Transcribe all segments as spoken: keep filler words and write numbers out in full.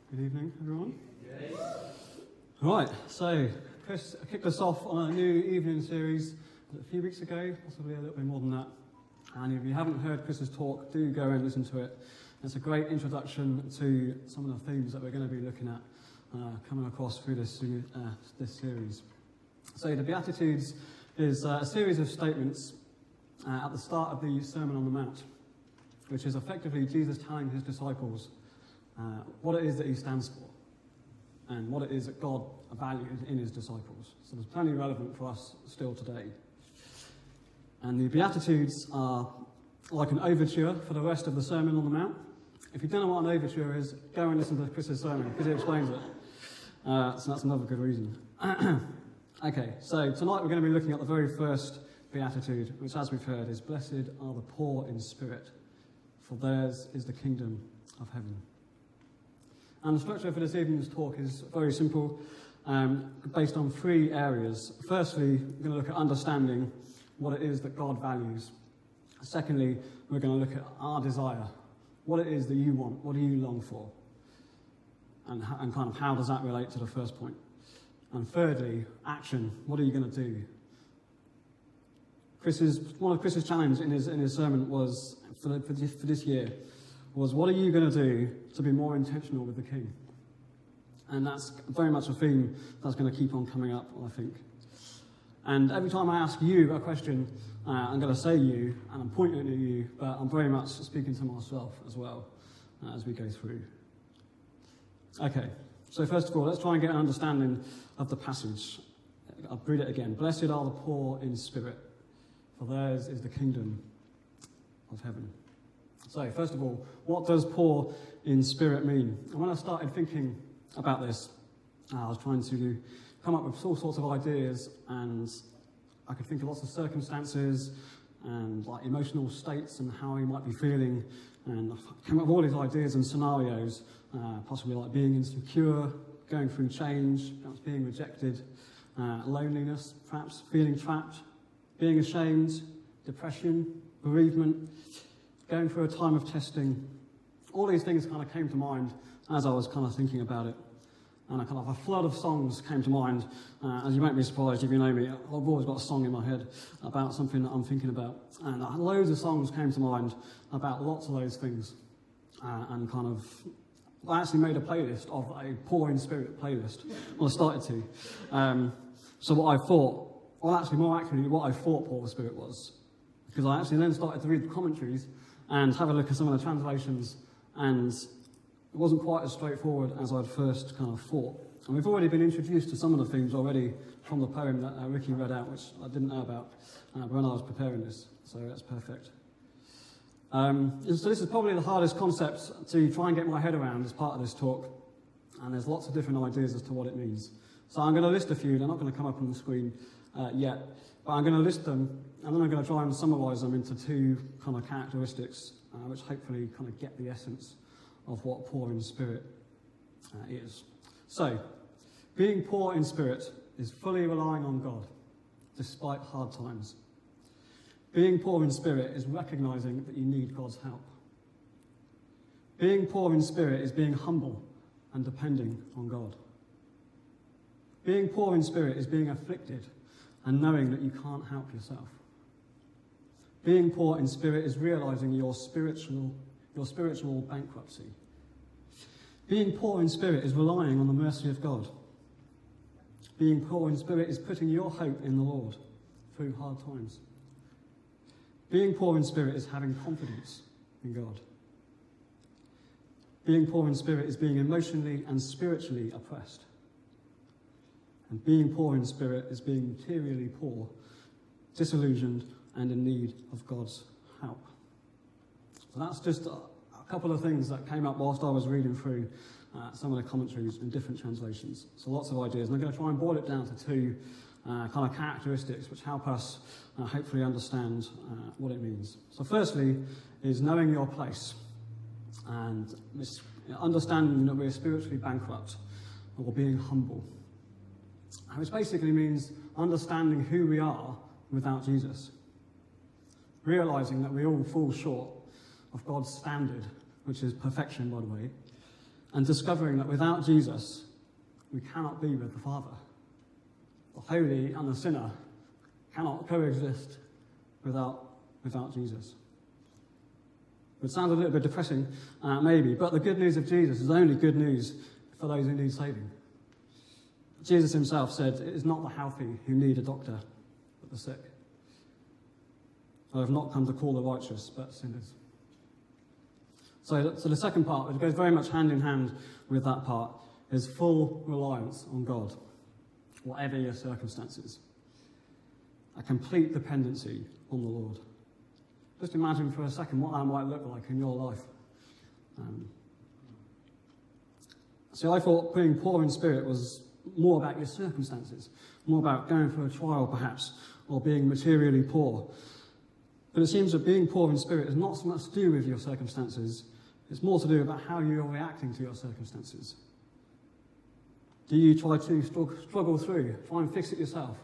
Good evening, everyone. Yes. Right, so Chris kicked us off on a new evening series a few weeks ago, possibly a little bit more than that. And if you haven't heard Chris's talk, do go and listen to it. It's a great introduction to some of the themes that we're going to be looking at uh, coming across through this, uh, this series. So the Beatitudes is uh, a series of statements uh, at the start of the Sermon on the Mount, which is effectively Jesus telling his disciples uh, what it is that he stands for and what it is that God values in his disciples. So there's plenty relevant for us still today. And the Beatitudes are like an overture for the rest of the Sermon on the Mount. If you don't know what an overture is, go and listen to Chris's sermon because he explains it. Uh, so that's another good reason. Okay, so tonight we're going to be looking at the very first Beatitude, which, as we've heard, is blessed are the poor in spirit, for theirs is the kingdom of heaven. And the structure for this evening's talk is very simple, um, based on three areas. Firstly, we're going to look at understanding what it is that God values. Secondly, we're going to look at our desire, what it is that you want, what do you long for, and, and kind of how does that relate to the first point. And thirdly, action, what are you going to do? Chris's, one of Chris's challenges in his, in his sermon was, for, the, for, this, for this year, was what are you going to do to be more intentional with the King? And that's very much a theme that's going to keep on coming up, I think. And every time I ask you a question, uh, I'm going to say you, and I'm pointing at you, but I'm very much speaking to myself as well uh, as we go through. Okay, so first of all, let's try and get an understanding of the passage. I'll read it again. Blessed are the poor in spirit, for theirs is the kingdom of heaven. So, first of all, what does poor in spirit mean? And when I started thinking about this, uh, I was trying to come up with all sorts of ideas, and I could think of lots of circumstances and like emotional states and how you might be feeling, and I came up with all these ideas and scenarios, uh, possibly like being insecure, going through change, perhaps being rejected, uh, loneliness, perhaps feeling trapped, being ashamed, depression, bereavement, going through a time of testing. All these things kind of came to mind as I was kind of thinking about it. And a kind of a flood of songs came to mind. Uh, as you might be surprised if you know me, I've always got a song in my head about something that I'm thinking about. And uh, loads of songs came to mind about lots of those things. Uh, and kind of, I actually made a playlist of a poor in spirit playlist. Well, I started to. Um, so what I thought, well actually more accurately, what I thought poor in spirit was. Because I actually then started to read the commentaries and have a look at some of the translations, and it wasn't quite as straightforward as I'd first kind of thought. And we've already been introduced to some of the themes already from the poem that uh, Ricky read out, which I didn't know about uh, when I was preparing this, so that's perfect. Um, so this is probably the hardest concept to try and get my head around as part of this talk, and there's lots of different ideas as to what it means. So I'm going to list a few, they're not going to come up on the screen uh, yet, but I'm going to list them, and then I'm going to try and summarise them into two kind of characteristics, uh, which hopefully kind of get the essence of what poor in spirit uh, is. So, being poor in spirit is fully relying on God, despite hard times. Being poor in spirit is recognising that you need God's help. Being poor in spirit is being humble and depending on God. Being poor in spirit is being afflicted and knowing that you can't help yourself. Being poor in spirit is realising your spiritual, your spiritual bankruptcy. Being poor in spirit is relying on the mercy of God. Being poor in spirit is putting your hope in the Lord through hard times. Being poor in spirit is having confidence in God. Being poor in spirit is being emotionally and spiritually oppressed. And being poor in spirit is being materially poor, disillusioned, and in need of God's help. So that's just a, a couple of things that came up whilst I was reading through uh, some of the commentaries in different translations. So lots of ideas. And I'm going to try and boil it down to two uh, kind of characteristics which help us uh, hopefully understand uh, what it means. So firstly is knowing your place and this understanding that we're spiritually bankrupt or being humble. Which basically means understanding who we are without Jesus. Realising that we all fall short of God's standard, which is perfection, by the way, and discovering that without Jesus, we cannot be with the Father. The holy and the sinner cannot coexist without, without Jesus. It sounds a little bit depressing, uh, maybe, but the good news of Jesus is only good news for those who need saving. Jesus himself said, "It is not the healthy who need a doctor, but the sick. I have not come to call the righteous, but sinners." So, so the second part, which goes very much hand in hand with that part, is full reliance on God, whatever your circumstances. A complete dependency on the Lord. Just imagine for a second what that might look like in your life. Um, see, I thought being poor in spirit was more about your circumstances, more about going through a trial perhaps, or being materially poor. But it seems that being poor in spirit is not so much to do with your circumstances, it's more to do about how you're reacting to your circumstances. Do you try to struggle through, try and fix it yourself?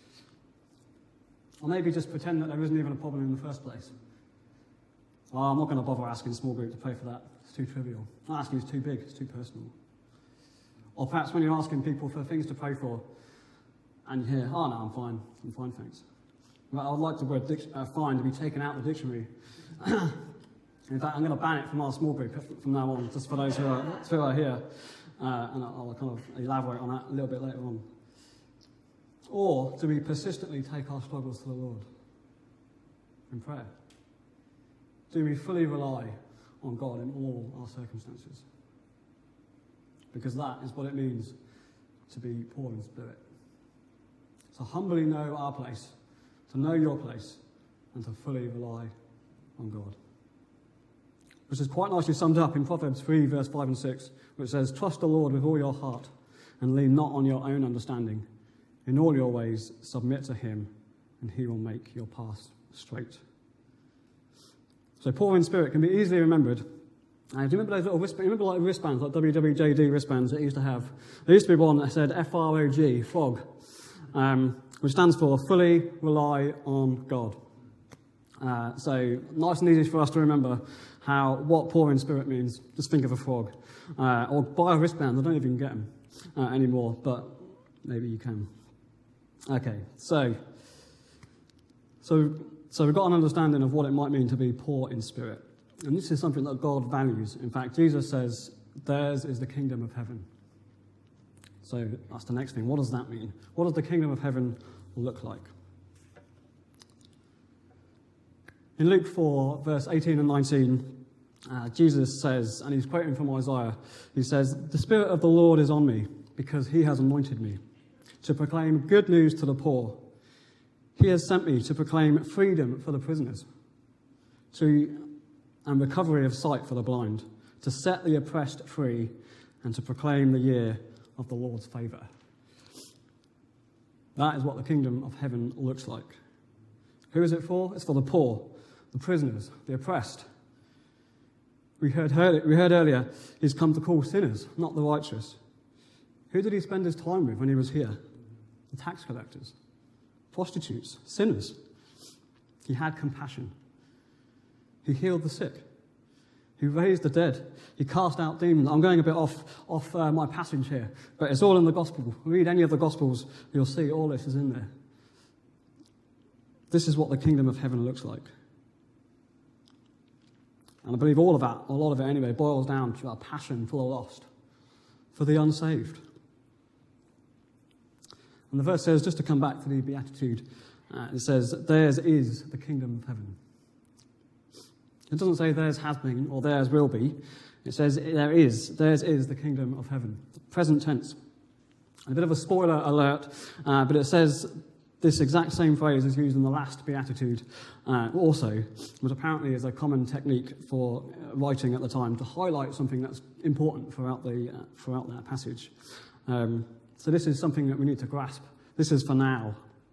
Or maybe just pretend that there isn't even a problem in the first place. Oh, I'm not going to bother asking small group to pray for that. It's too trivial. Not asking is too big, it's too personal. Or perhaps when you're asking people for things to pray for, and you hear, "Oh no, I'm fine, I'm fine, thanks." Well, I would like the word dic- uh, fine to be taken out of the dictionary. In fact, I'm going to ban it from our small group from now on, just for those who are, who are here. Uh, and I'll kind of elaborate on that a little bit later on. Or do we persistently take our struggles to the Lord in prayer? Do we fully rely on God in all our circumstances? Because that is what it means to be poor in spirit. To humbly know our place, to know your place, and to fully rely on God. Which is quite nicely summed up in Proverbs three, verse five and six, which says, "Trust the Lord with all your heart, and lean not on your own understanding. In all your ways submit to him, and he will make your path straight." So poor in spirit can be easily remembered. Uh, do you remember those little wristbands? Remember like wristbands, like W W J D wristbands that you used to have? There used to be one that said F R O G, frog, um, which stands for fully rely on God. Uh, so nice and easy for us to remember how what poor in spirit means. Just think of a frog. Uh, or buy a wristband. I don't even get them uh, anymore, but maybe you can. Okay, so, so, so we've got an understanding of what it might mean to be poor in spirit. And this is something that God values. In fact, Jesus says, "Theirs is the kingdom of heaven." So that's the next thing. What does that mean? What does the kingdom of heaven look like? In Luke four, verse eighteen and nineteen, uh, Jesus says, and he's quoting from Isaiah, he says, "The Spirit of the Lord is on me, because he has anointed me to proclaim good news to the poor. He has sent me to proclaim freedom for the prisoners, to and recovery of sight for the blind, to set the oppressed free, and to proclaim the year of the Lord's favour." That is what the kingdom of heaven looks like. Who is it for? It's for the poor, the prisoners, the oppressed. We heard, heard, we heard earlier, he's come to call sinners, not the righteous. Who did he spend his time with when he was here? The tax collectors, prostitutes, sinners. He had compassion. He healed the sick. He raised the dead. He cast out demons. I'm going a bit off, off uh, my passage here, but it's all in the gospel. Read any of the gospels, you'll see all this is in there. This is what the kingdom of heaven looks like. And I believe all of that, a lot of it anyway, boils down to our passion for the lost, for the unsaved. And the verse says, just to come back to the Beatitude, uh, it says, "Theirs is the kingdom of heaven." It doesn't say theirs has been or theirs will be. It says there is. Theirs is the kingdom of heaven. Present tense. A bit of a spoiler alert, uh, but it says this exact same phrase is used in the last Beatitude uh, also, which apparently is a common technique for writing at the time to highlight something that's important throughout, the, uh, throughout that passage. Um, so this is something that we need to grasp. This is for now.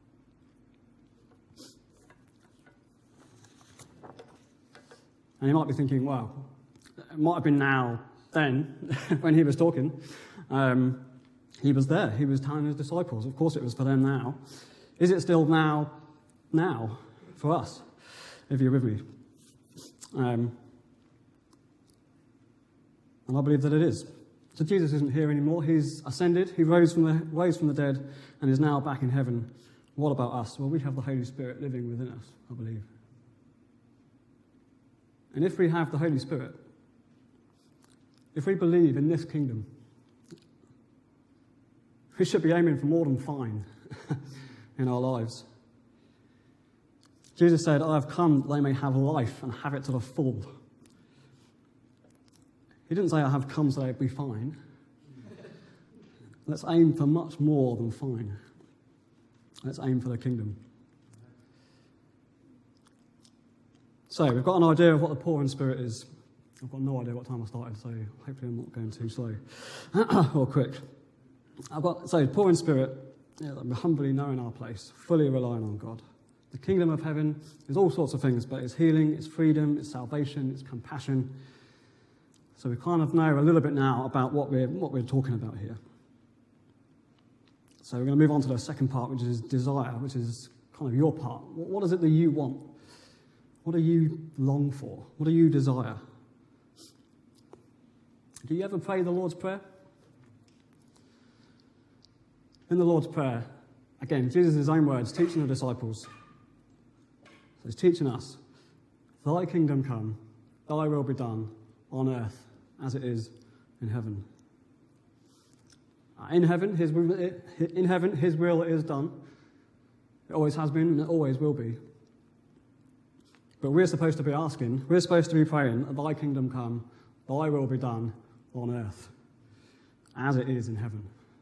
And you might be thinking, well, it might have been now, then, when he was talking. Um, he was there. He was telling his disciples. Of course it was for them now. Is it still now, now, for us, if you're with me? Um, and I believe that it is. So Jesus isn't here anymore. He's ascended. He rose from the rose from the dead and is now back in heaven. What about us? Well, we have the Holy Spirit living within us, I believe. And if we have the Holy Spirit, if we believe in this kingdom, we should be aiming for more than fine in our lives. Jesus said, I have come that they may have life and have it to the full. He didn't say, I have come so they'd be fine. Let's aim for much more than fine. Let's aim for the kingdom. So, we've got an idea of what the poor in spirit is. I've got no idea what time I started, so hopefully I'm not going too slow or quick. I've got, so, poor in spirit, yeah, we're humbly knowing our place, fully relying on God. The kingdom of heaven is all sorts of things, but it's healing, it's freedom, it's salvation, it's compassion. So we kind of know a little bit now about what we're, what we're talking about here. So we're going to move on to the second part, which is desire, which is kind of your part. What, what is it that you want? What do you long for? What do you desire? Do you ever pray the Lord's Prayer? In the Lord's Prayer, again, Jesus' own words, teaching the disciples. So he's teaching us, thy kingdom come, thy will be done on earth as it is in heaven. In heaven, his, in heaven, his will is done. It always has been and it always will be. But we're supposed to be asking, we're supposed to be praying, thy kingdom come, thy will be done on earth as it is in heaven.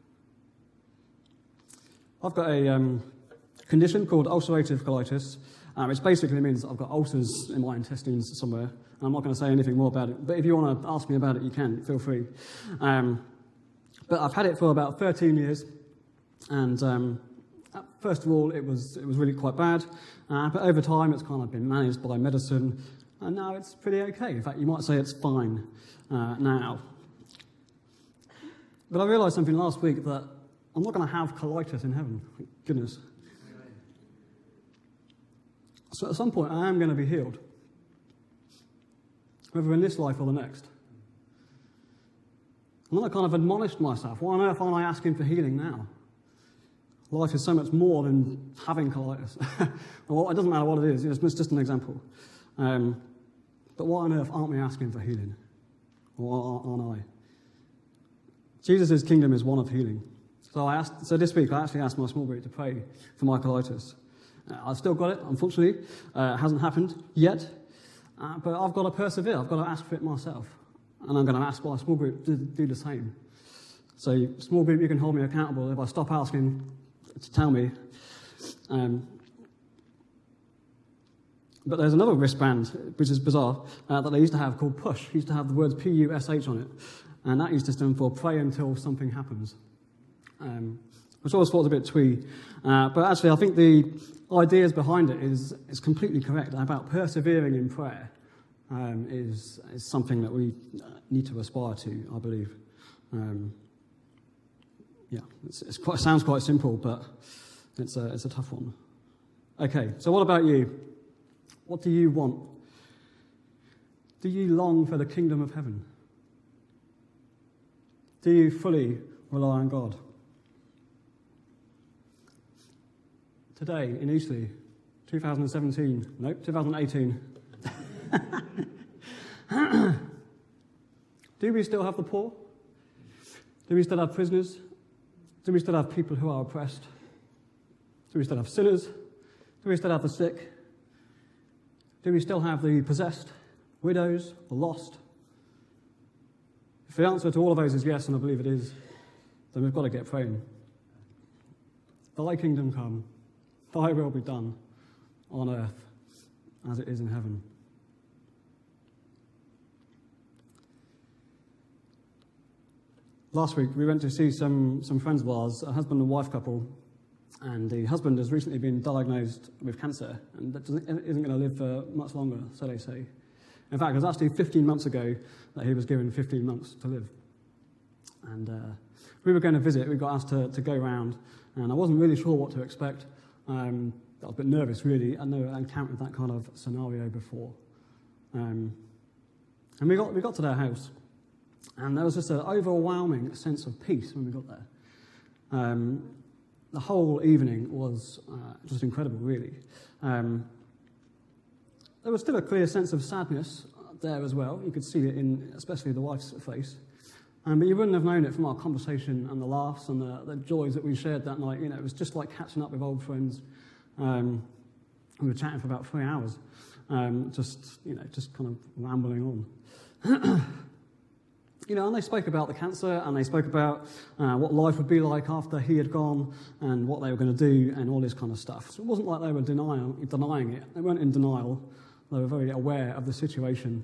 I've got a um, condition called ulcerative colitis, uh, which basically means I've got ulcers in my intestines somewhere, and I'm not going to say anything more about it, but if you want to ask me about it, you can, feel free. Um, but I've had it for about thirteen years, and um, first of all, it was it was really quite bad, uh, but over time it's kind of been managed by medicine, and now it's pretty okay. In fact, you might say it's fine uh, now. But I realised something last week, that I'm not going to have colitis in heaven, thank goodness. So at some point I am going to be healed, whether in this life or the next. And then I kind of admonished myself, why on earth aren't I asking for healing now? Life is so much more than having colitis. Well, it doesn't matter what it is, it's just an example. Um, but why on earth aren't we asking for healing? Or aren't I? Jesus' kingdom is one of healing. So I asked. So this week I actually asked my small group to pray for my colitis. Uh, I've still got it, unfortunately. Uh, it hasn't happened yet. Uh, but I've got to persevere. I've got to ask for it myself. And I'm going to ask my small group to do the same. So small group, you can hold me accountable if I stop asking to tell me. Um, but there's another wristband, which is bizarre, uh, that they used to have called PUSH. It used to have the words P U S H on it. And that used to stand for pray until something happens. Um, which I always thought was a bit twee. Uh, but actually, I think the ideas behind it is, is completely correct. About persevering in prayer um, is, is something that we need to aspire to, I believe. Um, yeah, it's, it's quite, it sounds quite simple, but it's a, it's a tough one. Okay, so what about you? What do you want? Do you long for the kingdom of heaven? Do you fully rely on God? Today in Eastleigh, twenty seventeen, nope, twenty eighteen. Do we still have the poor? Do we still have prisoners? Do we still have people who are oppressed? Do we still have sinners? Do we still have the sick? Do we still have the possessed, widows, the lost? If the answer to all of those is yes, and I believe it is, then we've got to get praying. Thy kingdom come, thy will be done on earth as it is in heaven. Last week we went to see some, some friends of ours, a husband and wife couple, and the husband has recently been diagnosed with cancer and that doesn't, isn't going to live for much longer, so they say. In fact, it was actually fifteen months ago that he was given fifteen months to live. And uh, we were going to visit, we got asked to, to go round, and I wasn't really sure what to expect. Um, I was a bit nervous, really. I'd never encountered that kind of scenario before. Um, and we got we got to their house, And there was just an overwhelming sense of peace when we got there. Um, the whole evening was uh, just incredible, really. Um, there was still a clear sense of sadness there as well. You could see it in especially the wife's face. Um, but you wouldn't have known it from our conversation and the laughs and the, the joys that we shared that night. You know, it was just like catching up with old friends. Um, we were chatting for about three hours, um, just, you know, just kind of rambling on. You know, and they spoke about the cancer, and they spoke about uh, what life would be like after he had gone, and what they were going to do, and all this kind of stuff. So it wasn't like they were denial, denying it. They weren't in denial. They were very aware of the situation.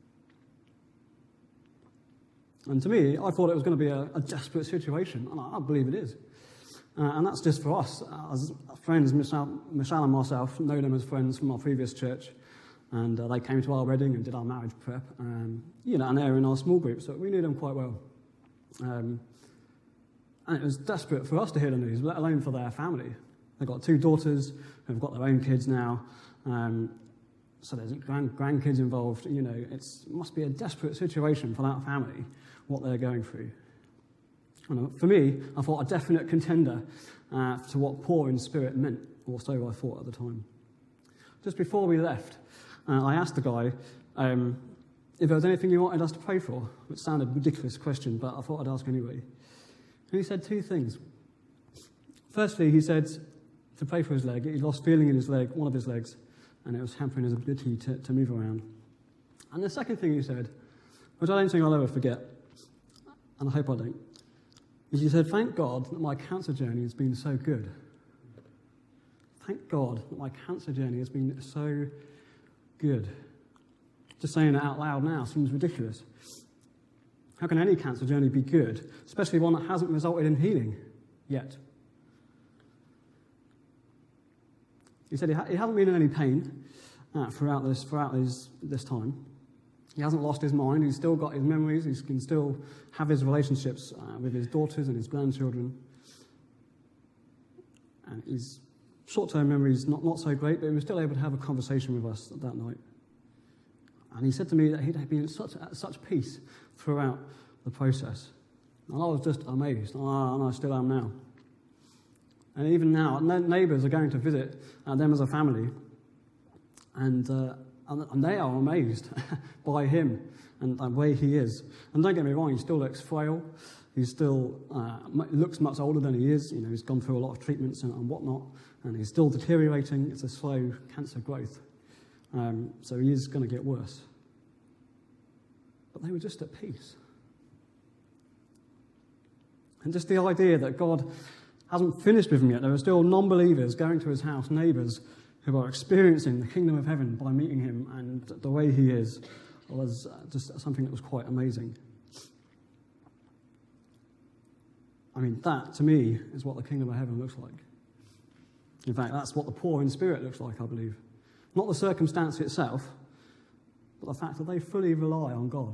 And to me, I thought it was going to be a, a desperate situation, and I, I believe it is. Uh, and that's just for us. As friends, Michelle, Michelle and myself know them as friends from our previous church. And uh, they came to our wedding and did our marriage prep. Um, you know, and they were in our small group, so we knew them quite well. Um, and it was desperate for us to hear the news, let alone for their family. They've got two daughters who've got their own kids now. Um, so there's grand, grandkids involved. You know, it's, it must be a desperate situation for that family, what they're going through. And for me, I thought a definite contender uh, to what poor in spirit meant, or so I thought at the time. Just before we left, Uh, I asked the guy um, if there was anything you wanted us to pray for, which sounded a ridiculous question, but I thought I'd ask anyway. And he said two things. Firstly, he said to pray for his leg. He lost feeling in his leg, one of his legs, and it was hampering his ability to, to move around. And the second thing he said, which I don't think I'll ever forget, and I hope I don't, is he said, "Thank God that my cancer journey has been so good. Thank God that my cancer journey has been so good." Just saying it out loud now seems ridiculous. How can any cancer journey be good, especially one that hasn't resulted in healing yet? He said he, ha- he hasn't been in any pain uh, throughout this throughout his, this time. He hasn't lost his mind. He's still got his memories. He can still have his relationships uh, with his daughters and his grandchildren. And his short-term memories not, not so great, but he was still able to have a conversation with us that night. And he said to me that he'd been at such, at such peace throughout the process. And I was just amazed, and I still am now. And even now, neighbours are going to visit uh, them as a family, and, uh, and they are amazed by him and the way he is. And don't get me wrong, he still looks frail. He still uh, looks much older than he is. You know, he's gone through a lot of treatments and, and whatnot, and he's still deteriorating. It's a slow cancer growth. Um, so he is going to get worse. But they were just at peace. And just the idea that God hasn't finished with him yet. There are still non-believers going to his house, neighbours who are experiencing the kingdom of heaven by meeting him, and the way he is was just something that was quite amazing. I mean, that, to me, is what the kingdom of heaven looks like. In fact, that's what the poor in spirit looks like, I believe. Not the circumstance itself, but the fact that they fully rely on God.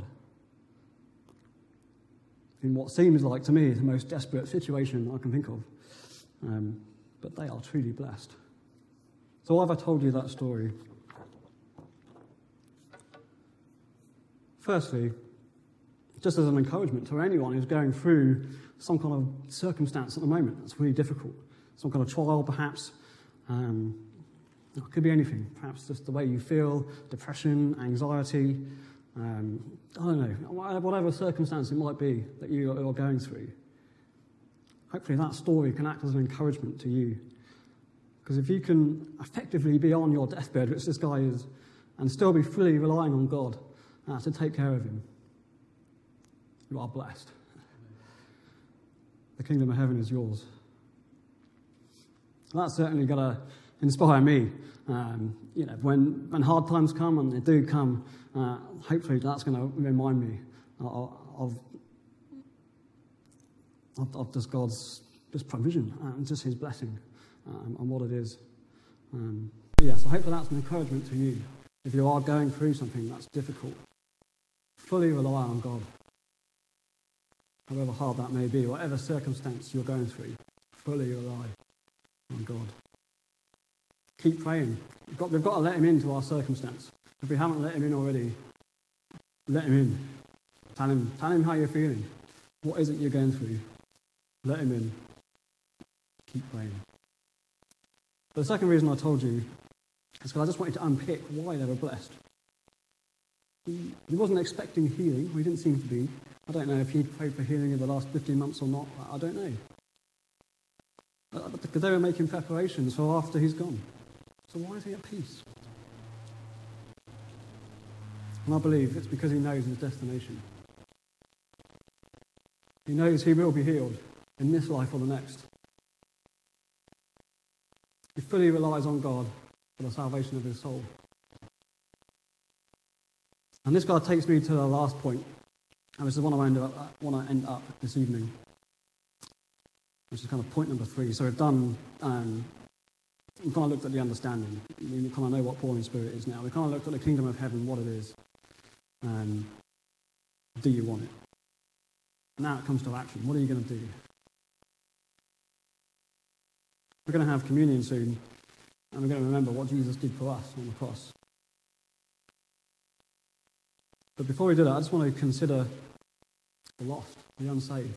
In what seems like, to me, the most desperate situation I can think of. Um, but they are truly blessed. So why have I told you that story? Firstly, just as an encouragement to anyone who's going through some kind of circumstance at the moment that's really difficult, some kind of trial perhaps, um, it could be anything, perhaps just the way you feel, depression, anxiety, um, I don't know, whatever circumstance it might be that you are going through. Hopefully that story can act as an encouragement to you. Because if you can effectively be on your deathbed, which this guy is, and still be fully relying on God uh, to take care of him, you are blessed. The kingdom of heaven is yours. And that's certainly got to inspire me. Um, you know, when, when hard times come, and they do come, uh, hopefully that's going to remind me of, of, of just God's just provision and just his blessing um, and what it is. Um, yeah, so hopefully that's an encouragement to you. If you are going through something that's difficult, fully rely on God. However hard that may be, whatever circumstance you're going through, fully rely on God. Keep praying. We've got, we've got to let him into our circumstance. If we haven't let him in already, let him in. Tell him, tell him how you're feeling. What is it you're going through? Let him in. Keep praying. But the second reason I told you is because I just wanted to unpick why they were blessed. He, he wasn't expecting healing. He didn't seem to be. I don't know if he'd prayed for healing in the last fifteen months or not. I don't know. Because they were making preparations for after he's gone. So why is he at peace? And I believe it's because he knows his destination. He knows he will be healed in this life or the next. He fully relies on God for the salvation of his soul. And this guy takes me to the last point, and this is one I end up, want to end up this evening, which is kind of point number three. So we've done, um, we kind of looked at the understanding. We kind of know what poor in spirit is now. We kind of looked at the kingdom of heaven, what it is. Um, do you want it? Now it comes to action. What are you going to do? We're going to have communion soon, and we're going to remember what Jesus did for us on the cross. But before we do that, I just want to consider the lost, the unsaved.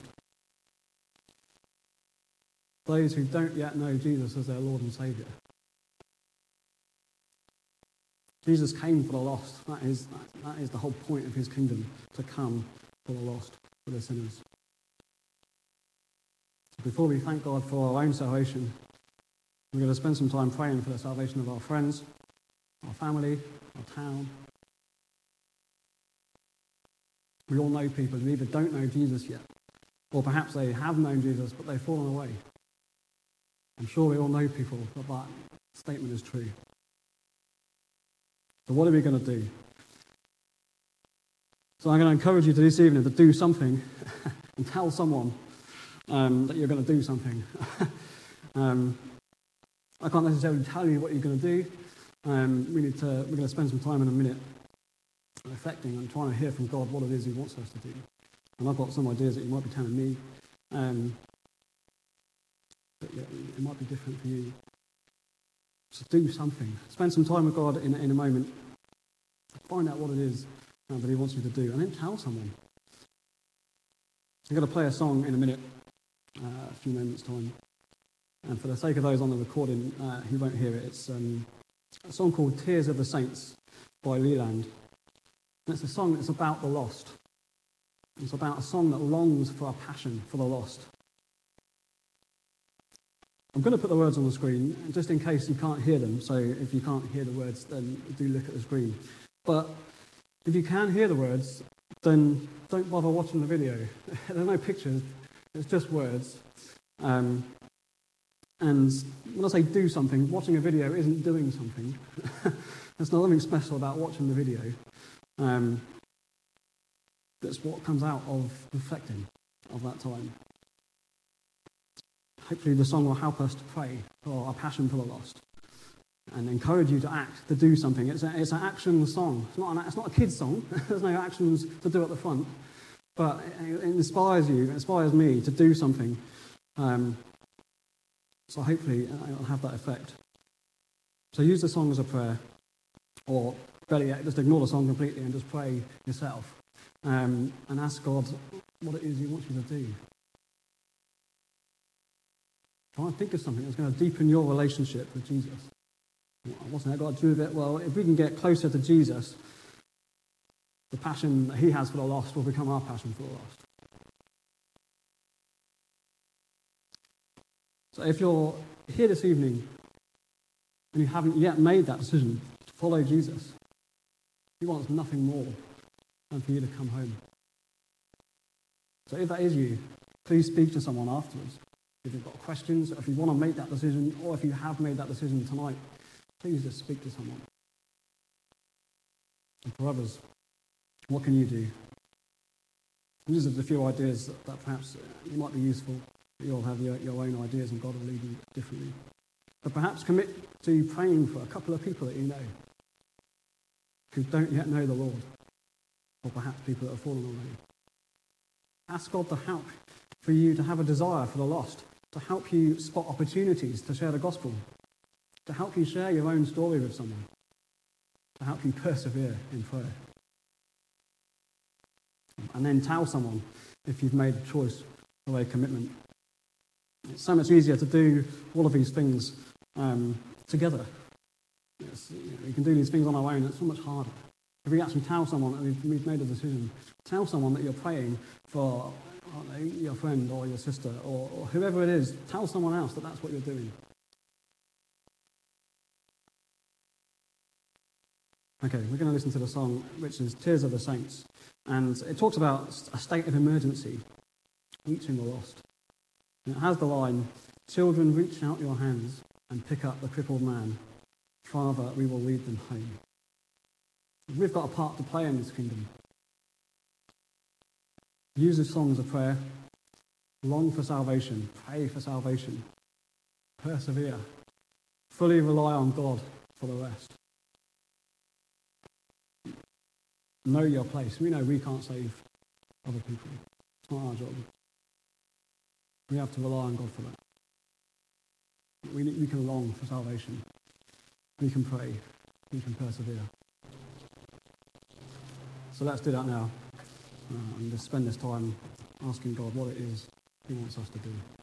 Those who don't yet know Jesus as their Lord and Saviour. Jesus came for the lost. That is, that is the whole point of his kingdom, to come for the lost, for the sinners. So before we thank God for our own salvation, we're going to spend some time praying for the salvation of our friends, our family, our town. We all know people who either don't know Jesus yet, or perhaps they have known Jesus, but they've fallen away. I'm sure we all know people that that statement is true. So what are we going to do? So I'm going to encourage you to this evening to do something and tell someone um, that you're going to do something. um, I can't necessarily tell you what you're going to do. Um, we need to. We're going to spend some time in a minute reflecting and trying to hear from God what it is he wants us to do. And I've got some ideas that he might be telling me. Um, but yeah, it might be different for you. So do something. Spend some time with God in, in a moment. Find out what it is uh, that he wants you to do, and then tell someone. I'm going to play a song in a minute, uh, a few moments' time. And for the sake of those on the recording uh, who won't hear it, it's um, a song called Tears of the Saints by Leland. And it's a song that's about the lost. It's about a song that longs for a passion for the lost. I'm going to put the words on the screen, just in case you can't hear them. So if you can't hear the words, then do look at the screen. But if you can hear the words, then don't bother watching the video. There are no pictures. It's just words. Um, and when I say do something, watching a video isn't doing something. There's nothing special about watching the video. Um, that's what comes out of reflecting of that time. Hopefully the song will help us to pray for our passion for the lost and encourage you to act, to do something. It's, a, it's an action song. It's not, an, it's not a kid's song. There's no actions to do at the front. But it, it inspires you, it inspires me to do something. Um, so hopefully it'll have that effect. So use the song as a prayer, or better yet, just ignore the song completely and just pray yourself. Um, and ask God what it is he wants you to do. Try and think of something that's going to deepen your relationship with Jesus. What's that got to do with it? Well, if we can get closer to Jesus, the passion that he has for the lost will become our passion for the lost. So if you're here this evening and you haven't yet made that decision to follow Jesus, he wants nothing more than for you to come home. So if that is you, please speak to someone afterwards. If you've got questions, if you want to make that decision, or if you have made that decision tonight, please just speak to someone. And for others, what can you do? And these are a few ideas that, that perhaps you might be useful. You'll have your, your own ideas and God will lead you differently. But perhaps commit to praying for a couple of people that you know who don't yet know the Lord, or perhaps people that have fallen away. Ask God to help for you to have a desire for the lost, to help you spot opportunities to share the gospel, to help you share your own story with someone, to help you persevere in prayer. and then tell someone if you've made a choice or a commitment. It's so much easier to do all of these things um, together. It's, you know, we can do these things on our own. It's so much harder. If we actually tell someone that we've, we've made a decision, tell someone that you're praying for I don't know, your friend or your sister or, or whoever it is, tell someone else that that's what you're doing. Okay, we're going to listen to the song, which is Tears of the Saints. And it talks about a state of emergency, reaching the lost. And it has the line, "Children, reach out your hands and pick up the crippled man. Father, we will lead them home." We've got a part to play in this kingdom. Use the songs of prayer. Long for salvation. Pray for salvation. Persevere. Fully rely on God for the rest. Know your place. We know we can't save other people. It's not our job. We have to rely on God for that. We, we can long for salvation. We can pray. We can persevere. So let's do that now. Uh, and just spend this time asking God what it is He wants us to do.